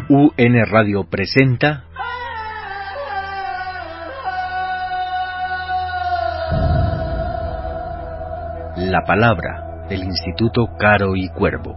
UN Radio presenta La Palabra del Instituto Caro y Cuervo.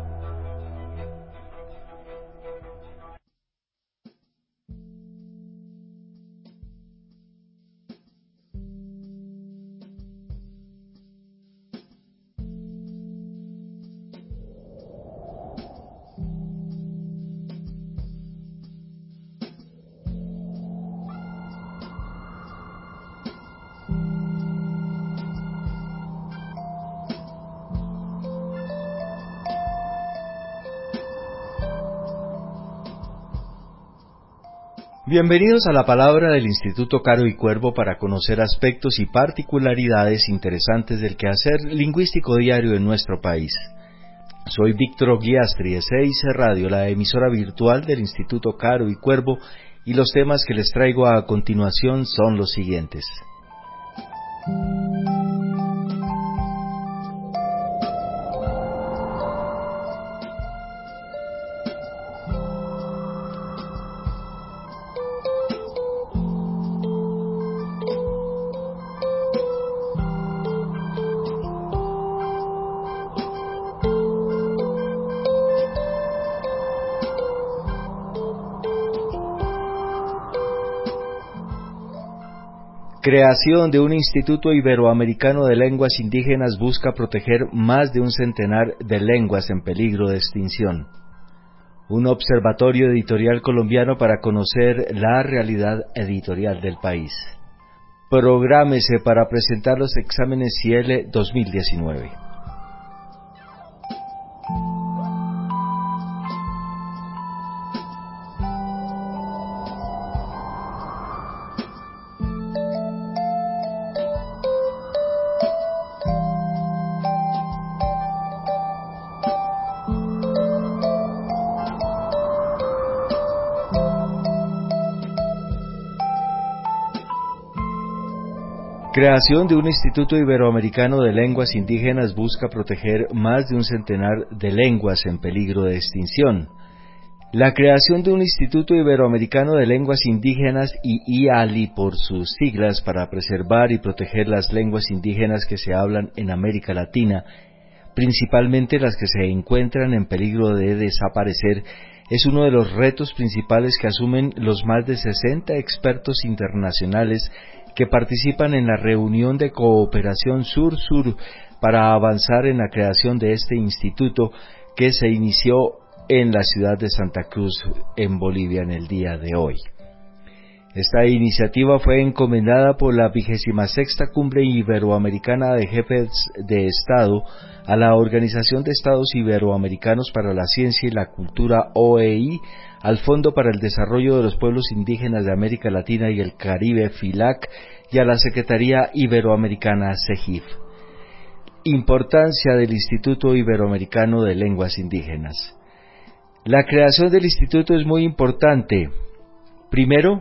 Bienvenidos a La Palabra del Instituto Caro y Cuervo para conocer aspectos y particularidades interesantes del quehacer lingüístico diario en nuestro país. Soy Víctor Guiastri de CIC Radio, la emisora virtual del Instituto Caro y Cuervo, y los temas que les traigo a continuación son los siguientes. Creación de un Instituto Iberoamericano de Lenguas Indígenas busca proteger más de un centenar de lenguas en peligro de extinción. Un observatorio editorial colombiano para conocer la realidad editorial del país. Prográmese para presentar los exámenes Ciel 2019. Creación de un Instituto Iberoamericano de Lenguas Indígenas busca proteger más de un centenar de lenguas en peligro de extinción. La creación de un Instituto Iberoamericano de Lenguas Indígenas y IALI por sus siglas para preservar y proteger las lenguas indígenas que se hablan en América Latina, principalmente las que se encuentran en peligro de desaparecer, es uno de los retos principales que asumen los más de 60 expertos internacionales que participan en la reunión de cooperación Sur-Sur para avanzar en la creación de este instituto que se inició en la ciudad de Santa Cruz, en Bolivia, en el día de hoy. Esta iniciativa fue encomendada por la 26ª Cumbre Iberoamericana de Jefes de Estado a la Organización de Estados Iberoamericanos para la Ciencia y la Cultura OEI, al Fondo para el Desarrollo de los Pueblos Indígenas de América Latina y el Caribe FILAC y a la Secretaría Iberoamericana CEGIF. Importancia del Instituto Iberoamericano de Lenguas Indígenas. La creación del instituto es muy importante. Primero,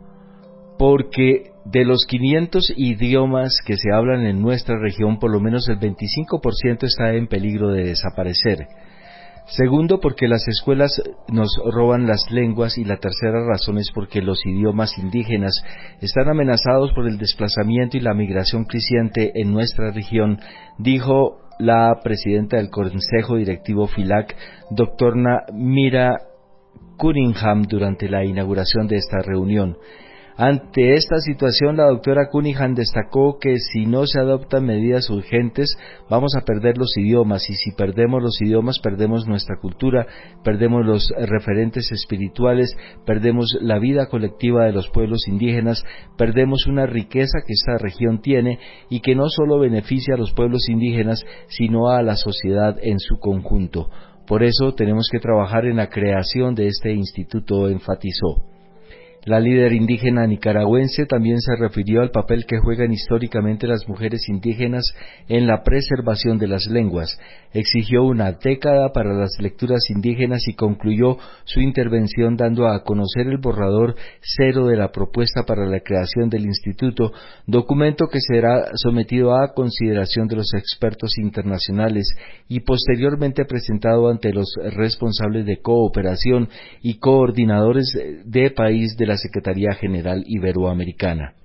porque de los 500 idiomas que se hablan en nuestra región, por lo menos el 25% está en peligro de desaparecer. Segundo, porque las escuelas nos roban las lenguas, y la tercera razón es porque los idiomas indígenas están amenazados por el desplazamiento y la migración creciente en nuestra región, dijo la presidenta del Consejo Directivo FILAC, doctora Mira Cunningham, durante la inauguración de esta reunión. Ante esta situación, la doctora Cunningham destacó que si no se adoptan medidas urgentes, vamos a perder los idiomas, y si perdemos los idiomas, perdemos nuestra cultura, perdemos los referentes espirituales, perdemos la vida colectiva de los pueblos indígenas, perdemos una riqueza que esta región tiene y que no solo beneficia a los pueblos indígenas, sino a la sociedad en su conjunto. Por eso tenemos que trabajar en la creación de este instituto, enfatizó. La líder indígena nicaragüense también se refirió al papel que juegan históricamente las mujeres indígenas en la preservación de las lenguas, exigió una década para las lecturas indígenas y concluyó su intervención dando a conocer el borrador cero de la propuesta para la creación del instituto, documento que será sometido a consideración de los expertos internacionales y posteriormente presentado ante los responsables de cooperación y coordinadores de país de la Secretaría General Iberoamericana.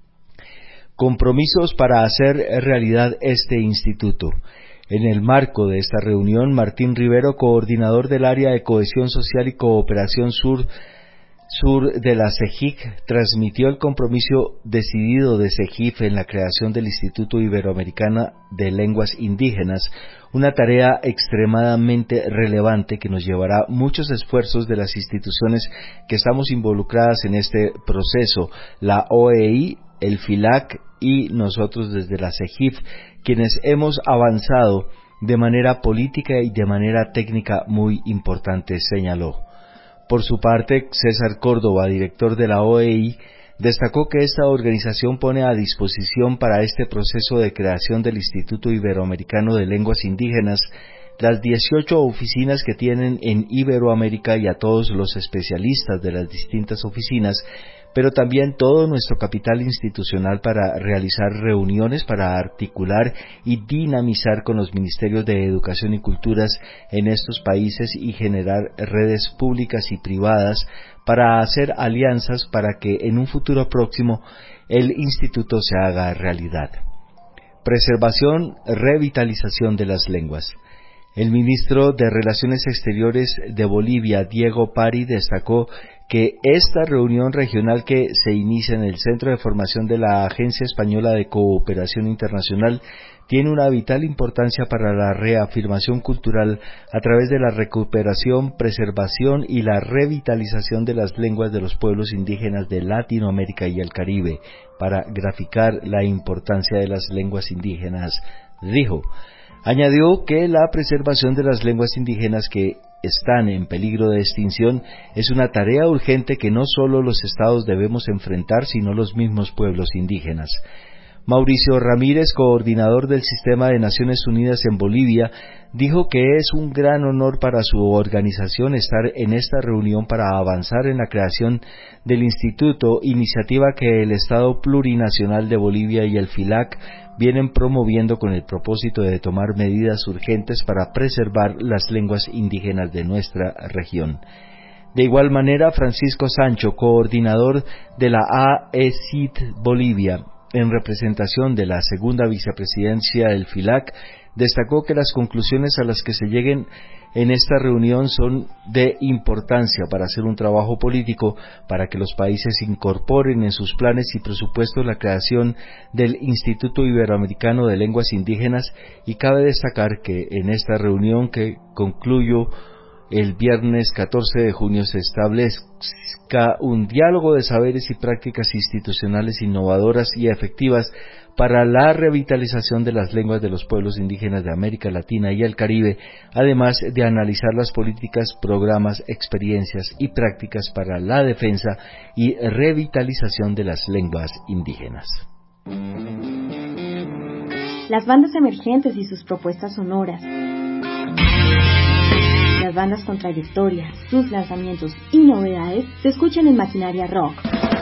Compromisos para hacer realidad este instituto. En el marco de esta reunión, Martín Rivero, coordinador del área de Cohesión Social y Cooperación Sur de la CEGIC, transmitió el compromiso decidido de CEGIF en la creación del Instituto Iberoamericano de Lenguas Indígenas, una tarea extremadamente relevante que nos llevará muchos esfuerzos de las instituciones que estamos involucradas en este proceso, la OEI, el FILAC y nosotros desde la CEGIF, quienes hemos avanzado de manera política y de manera técnica muy importante, señaló. Por su parte, César Córdoba, director de la OEI, destacó que esta organización pone a disposición para este proceso de creación del Instituto Iberoamericano de Lenguas Indígenas las 18 oficinas que tienen en Iberoamérica y a todos los especialistas de las distintas oficinas, pero también todo nuestro capital institucional para realizar reuniones para articular y dinamizar con los ministerios de Educación y Culturas en estos países y generar redes públicas y privadas para hacer alianzas para que en un futuro próximo el instituto se haga realidad. Preservación, revitalización de las lenguas. El ministro de Relaciones Exteriores de Bolivia, Diego Pari, destacó que esta reunión regional que se inicia en el Centro de Formación de la Agencia Española de Cooperación Internacional tiene una vital importancia para la reafirmación cultural a través de la recuperación, preservación y la revitalización de las lenguas de los pueblos indígenas de Latinoamérica y el Caribe, para graficar la importancia de las lenguas indígenas, dijo. Añadió que la preservación de las lenguas indígenas que están en peligro de extinción es una tarea urgente que no solo los estados debemos enfrentar, sino los mismos pueblos indígenas. Mauricio Ramírez, coordinador del Sistema de Naciones Unidas en Bolivia, dijo que es un gran honor para su organización estar en esta reunión para avanzar en la creación del instituto, iniciativa que el Estado Plurinacional de Bolivia y el FILAC vienen promoviendo con el propósito de tomar medidas urgentes para preservar las lenguas indígenas de nuestra región. De igual manera, Francisco Sancho, coordinador de la AECID Bolivia, en representación de la segunda vicepresidencia del FILAC, destacó que las conclusiones a las que se lleguen en esta reunión son de importancia para hacer un trabajo político para que los países incorporen en sus planes y presupuestos la creación del Instituto Iberoamericano de Lenguas Indígenas, y cabe destacar que en esta reunión que concluyó el viernes 14 de junio se establezca un diálogo de saberes y prácticas institucionales innovadoras y efectivas para la revitalización de las lenguas de los pueblos indígenas de América Latina y el Caribe, además de analizar las políticas, programas, experiencias y prácticas para la defensa y revitalización de las lenguas indígenas. Las bandas emergentes y sus propuestas sonoras. Las bandas con trayectoria, sus lanzamientos y novedades se escuchan en Maquinaria Rock,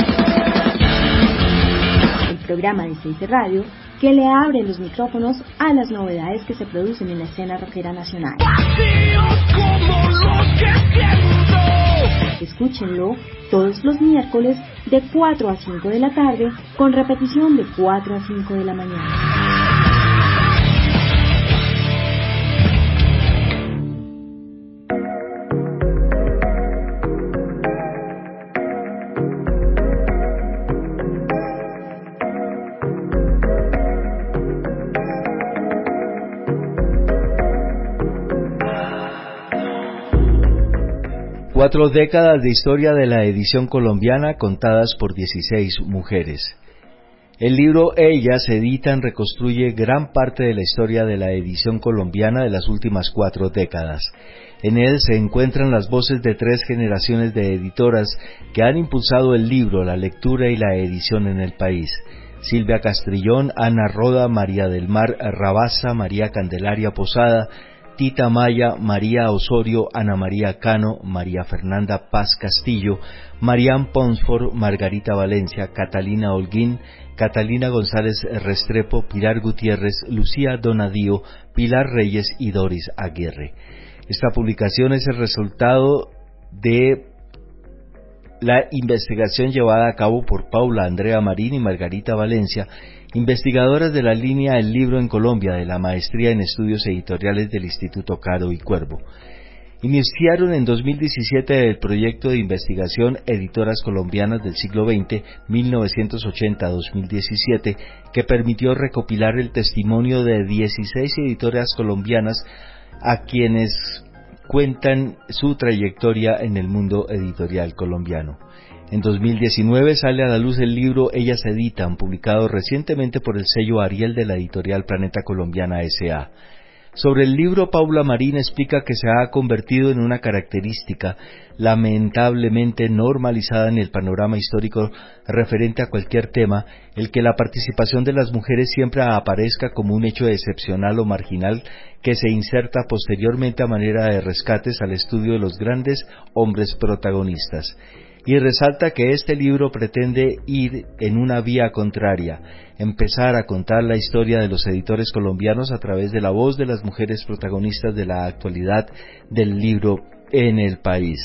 el programa de Seife Radio que le abre los micrófonos a las novedades que se producen en la escena rockera nacional. Escúchenlo todos los miércoles de 4 a 5 de la tarde, con repetición de 4 a 5 de la mañana. Cuatro décadas de historia de la edición colombiana contadas por 16 mujeres. El libro Ellas Editan reconstruye gran parte de la historia de la edición colombiana de las últimas 4 décadas. En él se encuentran las voces de 3 generaciones de editoras que han impulsado el libro, la lectura y la edición en el país. Silvia Castrillón, Ana Roda, María del Mar Rabasa, María Candelaria Posada, Tita Maya, María Osorio, Ana María Cano, María Fernanda Paz Castillo, Marián Ponsford, Margarita Valencia, Catalina Holguín, Catalina González Restrepo, Pilar Gutiérrez, Lucía Donadío, Pilar Reyes y Doris Aguirre. Esta publicación es el resultado de la investigación llevada a cabo por Paula Andrea Marín y Margarita Valencia, investigadoras de la línea El Libro en Colombia de la Maestría en Estudios Editoriales del Instituto Caro y Cuervo. Iniciaron en 2017 el proyecto de investigación Editoras Colombianas del siglo XX, 1980-2017, que permitió recopilar el testimonio de 16 editoras colombianas a quienes cuentan su trayectoria en el mundo editorial colombiano. En 2019 sale a la luz el libro Ellas Editan, publicado recientemente por el sello Ariel de la editorial Planeta Colombiana S.A. Sobre el libro, Paula Marín explica que se ha convertido en una característica lamentablemente normalizada en el panorama histórico referente a cualquier tema, el que la participación de las mujeres siempre aparezca como un hecho excepcional o marginal que se inserta posteriormente a manera de rescates al estudio de los grandes hombres protagonistas. Y resalta que este libro pretende ir en una vía contraria, empezar a contar la historia de los editores colombianos a través de la voz de las mujeres protagonistas de la actualidad del libro en el país.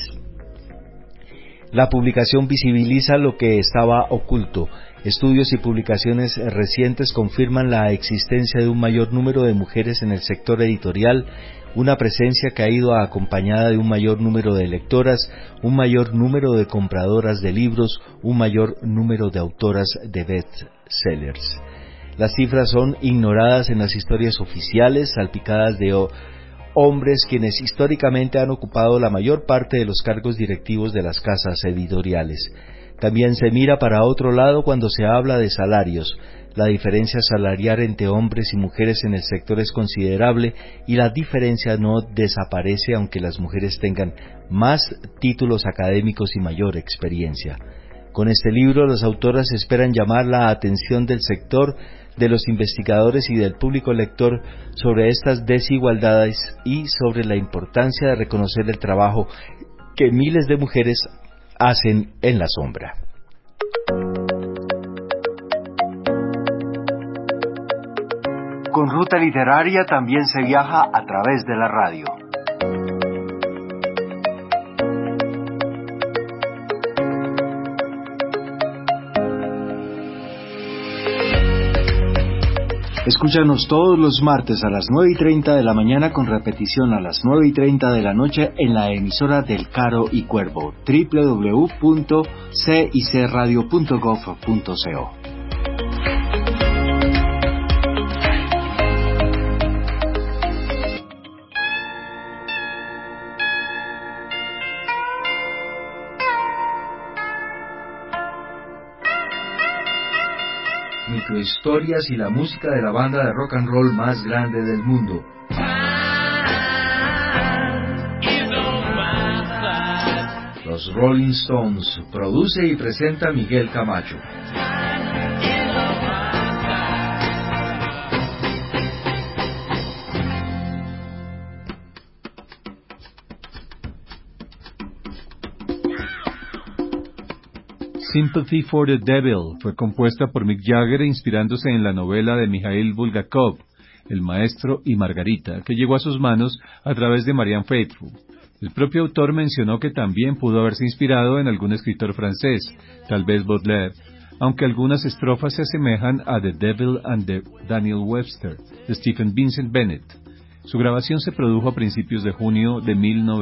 La publicación visibiliza lo que estaba oculto. Estudios y publicaciones recientes confirman la existencia de un mayor número de mujeres en el sector editorial, una presencia que ha ido acompañada de un mayor número de lectoras, un mayor número de compradoras de libros, un mayor número de autoras de bestsellers. Las cifras son ignoradas en las historias oficiales, salpicadas de hombres quienes históricamente han ocupado la mayor parte de los cargos directivos de las casas editoriales. También se mira para otro lado cuando se habla de salarios. La diferencia salarial entre hombres y mujeres en el sector es considerable y la diferencia no desaparece aunque las mujeres tengan más títulos académicos y mayor experiencia. Con este libro, las autoras esperan llamar la atención del sector, de los investigadores y del público lector sobre estas desigualdades y sobre la importancia de reconocer el trabajo que miles de mujeres hacen en la sombra. Con Ruta Literaria también se viaja a través de la radio. Escúchanos todos los martes a las 9:30 de la mañana con repetición a las 9:30 de la noche en la emisora del Caro y Cuervo, www.cicradio.gov.co. Microhistorias y la música de la banda de rock and roll más grande del mundo. Los Rolling Stones. Produce y presenta Miguel Camacho. Sympathy for the Devil fue compuesta por Mick Jagger inspirándose en la novela de Mikhail Bulgakov, El Maestro y Margarita, que llegó a sus manos a través de Marianne Faithfull. El propio autor mencionó que también pudo haberse inspirado en algún escritor francés, tal vez Baudelaire, aunque algunas estrofas se asemejan a The Devil and the Daniel Webster, de Stephen Vincent Bennett. Su grabación se produjo a principios de junio de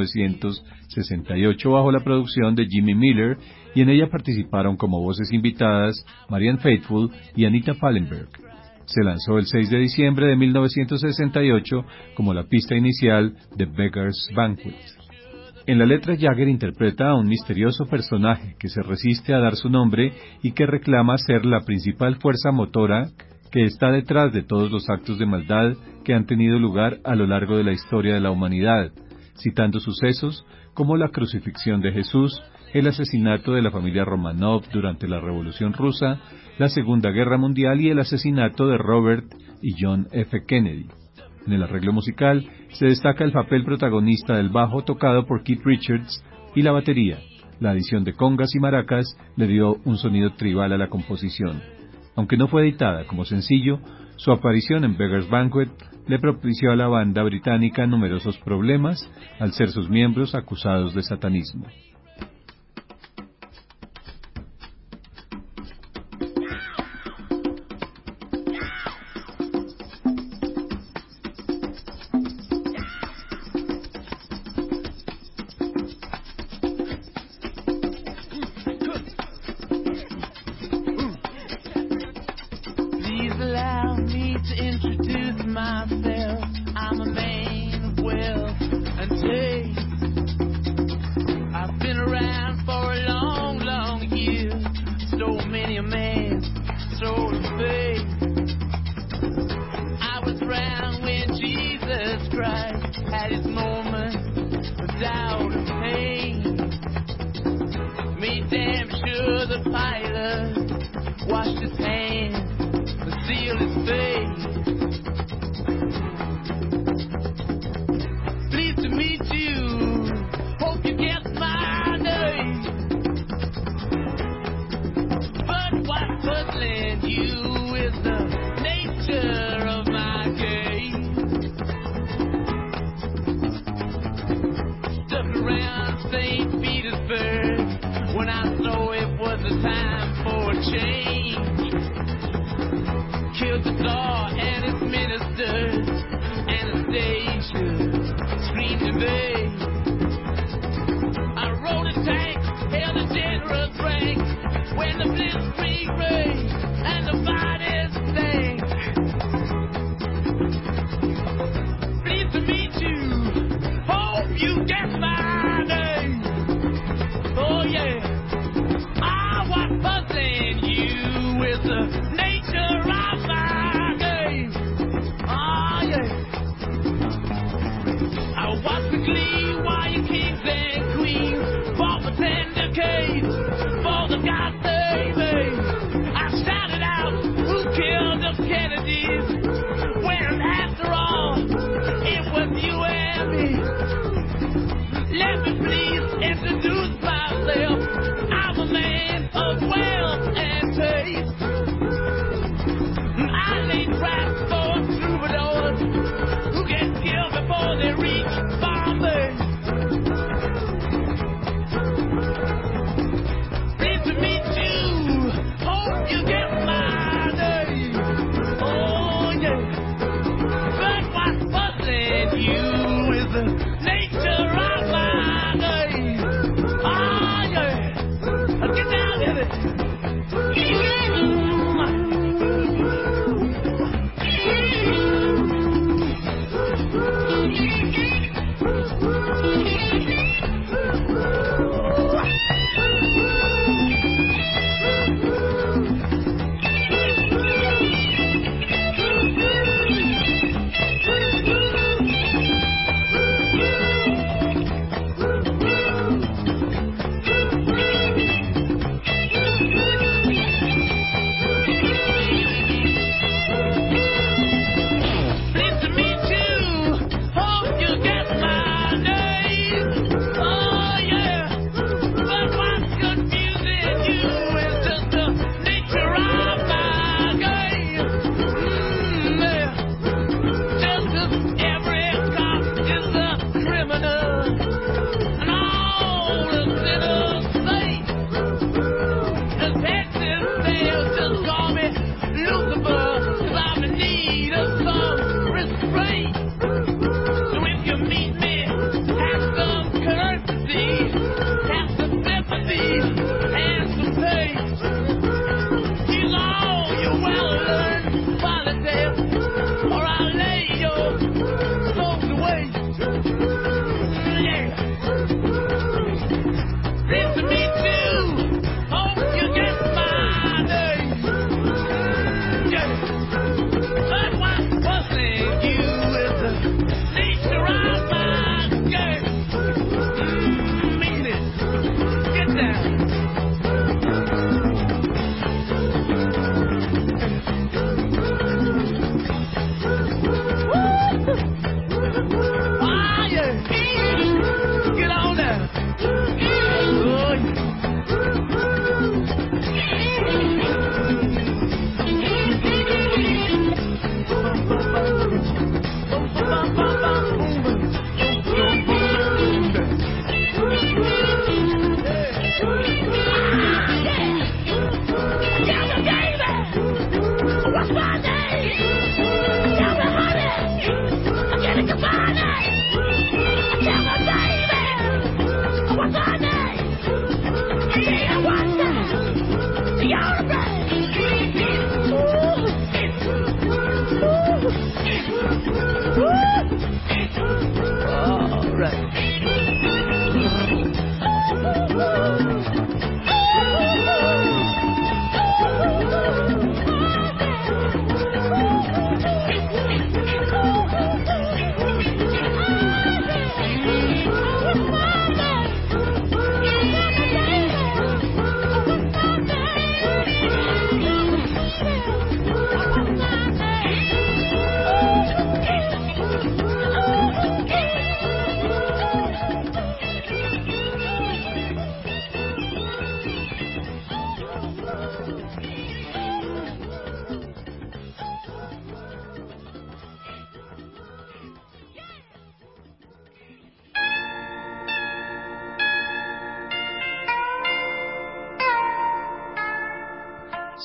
1968 bajo la producción de Jimmy Miller y en ella participaron como voces invitadas Marianne Faithfull y Anita Pallenberg. Se lanzó el 6 de diciembre de 1968 como la pista inicial de Beggar's Banquet. En la letra Jagger interpreta a un misterioso personaje que se resiste a dar su nombre y que reclama ser la principal fuerza motora que está detrás de todos los actos de maldad que han tenido lugar a lo largo de la historia de la humanidad, citando sucesos como la crucifixión de Jesús, el asesinato de la familia Romanov durante la Revolución Rusa, la Segunda Guerra Mundial y el asesinato de Robert y John F. Kennedy. En el arreglo musical se destaca el papel protagonista del bajo tocado por Keith Richards y la batería. La adición de congas y maracas le dio un sonido tribal a la composición. Aunque no fue editada como sencillo, su aparición en Beggar's Banquet le propició a la banda británica numerosos problemas al ser sus miembros acusados de satanismo.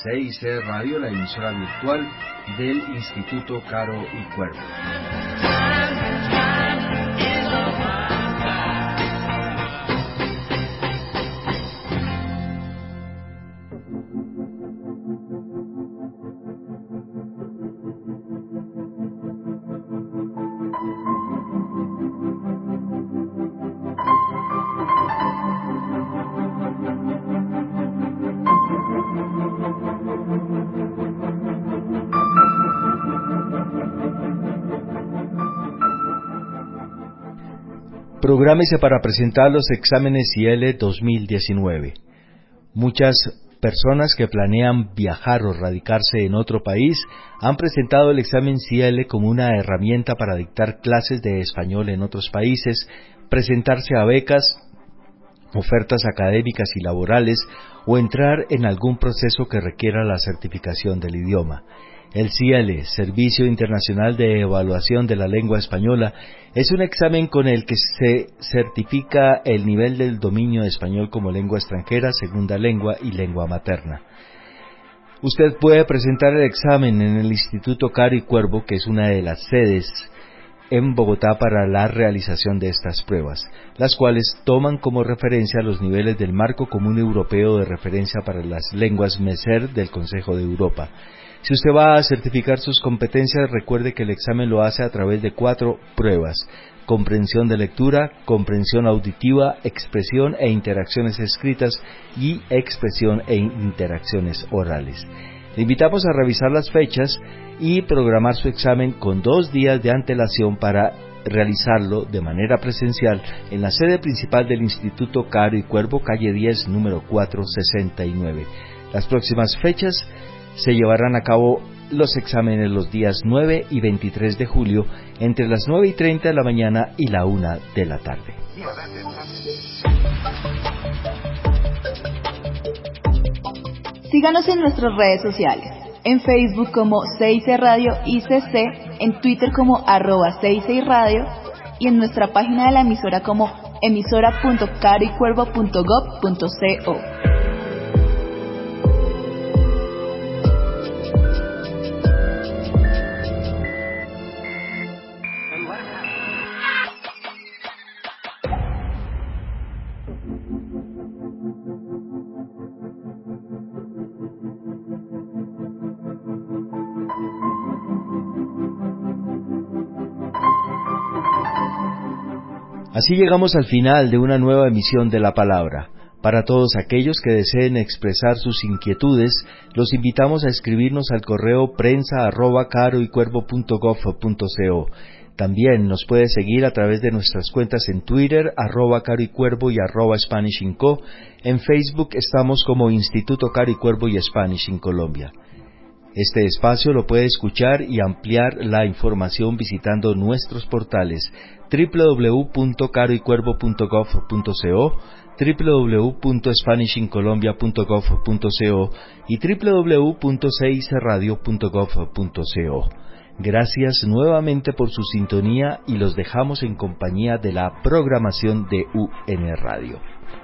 CIC Radio, la emisora virtual del Instituto Caro y Cuervo. Prográmese para presentar los exámenes IELE 2019. Muchas personas que planean viajar o radicarse en otro país han presentado el examen IELE como una herramienta para dictar clases de español en otros países, presentarse a becas, ofertas académicas y laborales o entrar en algún proceso que requiera la certificación del idioma. El CIELE, Servicio Internacional de Evaluación de la Lengua Española, es un examen con el que se certifica el nivel del dominio de español como lengua extranjera, segunda lengua y lengua materna. Usted puede presentar el examen en el Instituto Caro y Cuervo, que es una de las sedes en Bogotá para la realización de estas pruebas, las cuales toman como referencia los niveles del Marco Común Europeo de Referencia para las Lenguas MESER del Consejo de Europa. Si usted va a certificar sus competencias, recuerde que el examen lo hace a través de 4 pruebas: comprensión de lectura, comprensión auditiva, expresión e interacciones escritas y expresión e interacciones orales. Le invitamos a revisar las fechas y programar su examen con 2 días de antelación para realizarlo de manera presencial en la sede principal del Instituto Caro y Cuervo, calle 10, número 469. Las próximas fechas se llevarán a cabo los exámenes los días 9 y 23 de julio entre las 9:30 de la mañana y la 1 de la tarde. Síganos en nuestras redes sociales, en Facebook como CIC Radio ICC, en Twitter como @CIC Radio y en nuestra página de la emisora como emisora.caroycuervo.gov.co. Así llegamos al final de una nueva emisión de La Palabra. Para todos aquellos que deseen expresar sus inquietudes, los invitamos a escribirnos al correo prensa@caroycuervo.gov.co. También nos puede seguir a través de nuestras cuentas en Twitter, @caroycuervo y @SpanishInCo. En Facebook estamos como Instituto Caro y Cuervo y Spanish in Colombia. Este espacio lo puede escuchar y ampliar la información visitando nuestros portales www.caroycuervo.gov.co, www.spanishincolombia.gov.co y www.cicradio.gov.co. Gracias nuevamente por su sintonía y los dejamos en compañía de la programación de UN Radio.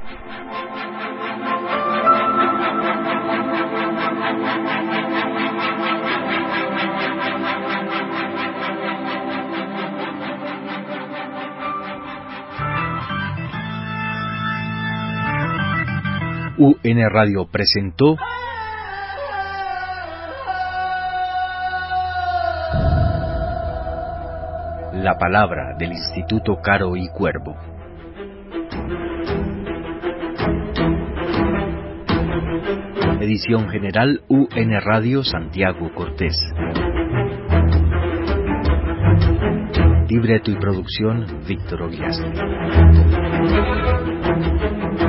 UN Radio presentó La Palabra del Instituto Caro y Cuervo. Edición general UN Radio Santiago Cortés. Libreto y producción Víctor Ogliastre.